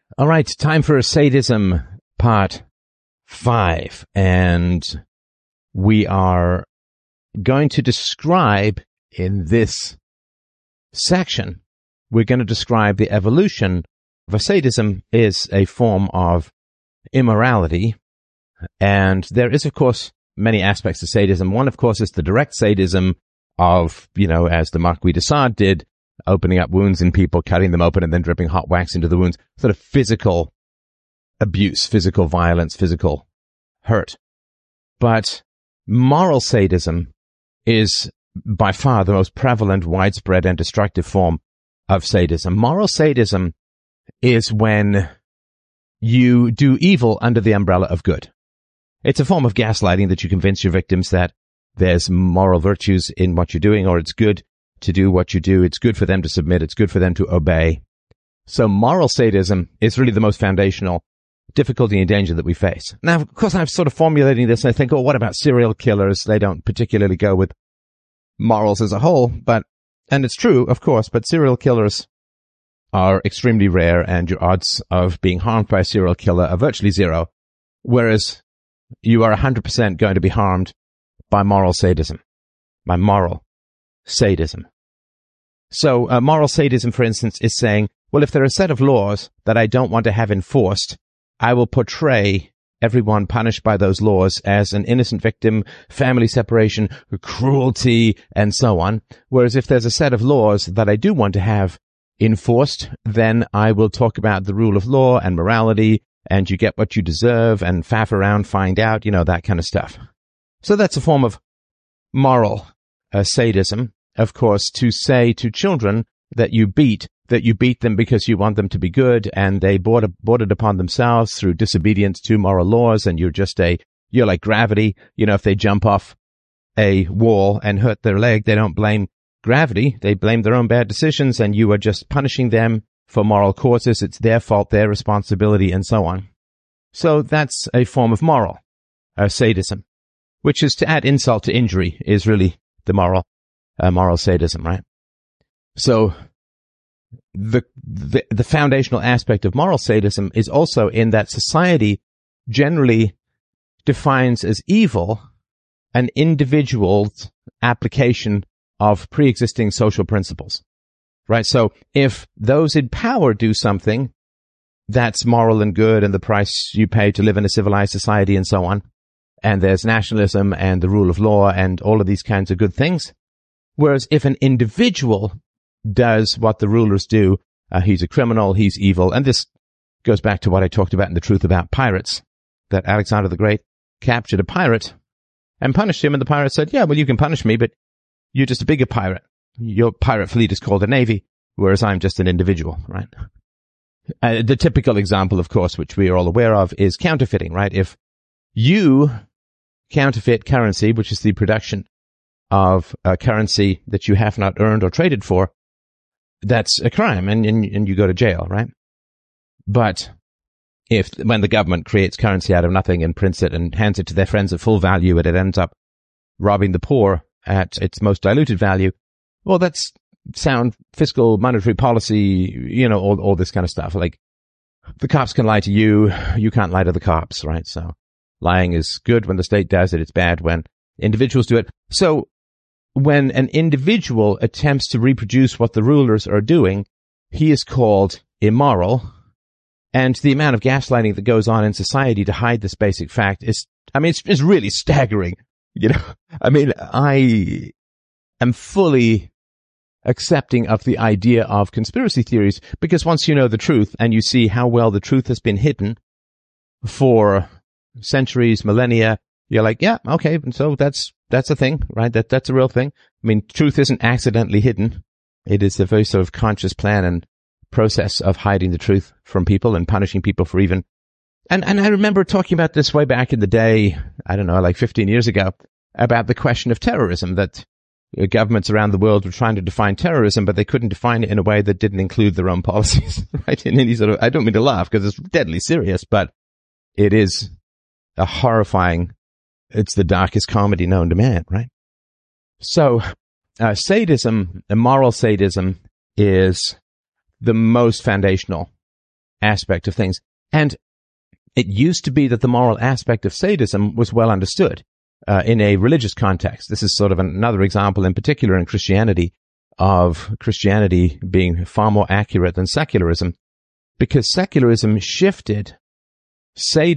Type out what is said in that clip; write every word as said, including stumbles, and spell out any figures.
All right, time for sadism part five. And we are going to describe in this section, we're going to describe the evolution of a sadism is a form of immorality. And there is, of course, many aspects of sadism. One, of course, is the direct sadism of, you know, as the Marquis de Sade did, opening up wounds in people, cutting them open, and then dripping hot wax into the wounds. Sort of physical abuse, physical violence, physical hurt. But moral sadism is by far the most prevalent, widespread, and destructive form of sadism. Moral sadism is when you do evil under the umbrella of good. It's a form of gaslighting that you convince your victims that there's moral virtues in what you're doing, or it's good to do what you do. It's good for them to submit. It's good for them to obey. So moral sadism is really the most foundational difficulty and danger that we face. Now, of course, I'm sort of formulating this, and I think, oh, what about serial killers? They don't particularly go with morals as a whole, but, and it's true, of course, but serial killers are extremely rare, and your odds of being harmed by a serial killer are virtually zero, whereas you are one hundred percent going to be harmed by moral sadism, by moral sadism. So uh, moral sadism, for instance, is saying, well, if there are a set of laws that I don't want to have enforced, I will portray everyone punished by those laws as an innocent victim, family separation, cruelty, and so on. Whereas if there's a set of laws that I do want to have enforced, then I will talk about the rule of law and morality, and you get what you deserve, and faff around, find out, you know, that kind of stuff. So that's a form of moral uh, sadism. Of course, to say to children that you beat, that you beat them because you want them to be good, and they brought, brought it upon themselves through disobedience to moral laws, and you're just a, you're like gravity. You know, if they jump off a wall and hurt their leg, they don't blame gravity. They blame their own bad decisions, and you are just punishing them for moral causes. It's their fault, their responsibility, and so on. So that's a form of moral uh, sadism, which is to add insult to injury, is really the moral uh, moral sadism, right? So the, the the foundational aspect of moral sadism is also in that society generally defines as evil an individual's application of pre-existing social principles, right? So if those in power do something that's moral and good, and the price you pay to live in a civilized society and so on, and there's nationalism and the rule of law and all of these kinds of good things. Whereas if an individual does what the rulers do, uh, he's a criminal, he's evil. And this goes back to what I talked about in The Truth About Pirates, that Alexander the Great captured a pirate and punished him, and the pirate said, yeah, well, you can punish me, but you're just a bigger pirate. Your pirate fleet is called a navy, whereas I'm just an individual, right? Uh, the typical example, of course, which we are all aware of, is counterfeiting, right? If you counterfeit currency, which is the production of a currency that you have not earned or traded for, that's a crime, and, and, and you go to jail, right? But if, when the government creates currency out of nothing and prints it and hands it to their friends at full value, and it ends up robbing the poor at its most diluted value, well, that's sound fiscal monetary policy, you know, all, all this kind of stuff. Like, the cops can lie to you, you can't lie to the cops, right? So lying is good when the state does it, it's bad when individuals do it. So when an individual attempts to reproduce what the rulers are doing, he is called immoral. And the amount of gaslighting that goes on in society to hide this basic fact is, I mean, it's, it's really staggering. You know, I mean, I am fully accepting of the idea of conspiracy theories, because once you know the truth and you see how well the truth has been hidden for centuries, millennia, you're like, yeah, okay, so that's that's a thing, right? That that's a real thing. I mean, truth isn't accidentally hidden. It is a very sort of conscious plan and process of hiding the truth from people and punishing people for even. And and I remember talking about this way back in the day, I don't know, like fifteen years ago, about the question of terrorism, that governments around the world were trying to define terrorism, but they couldn't define it in a way that didn't include their own policies, right? In any sort of, I don't mean to laugh because it's deadly serious, but it is a horrifying, it's the darkest comedy known to man, right? So, uh, sadism, immoral sadism, is the most foundational aspect of things. And it used to be that the moral aspect of sadism was well understood uh, in a religious context. This is sort of another example in particular in Christianity of Christianity being far more accurate than secularism, because secularism shifted sadism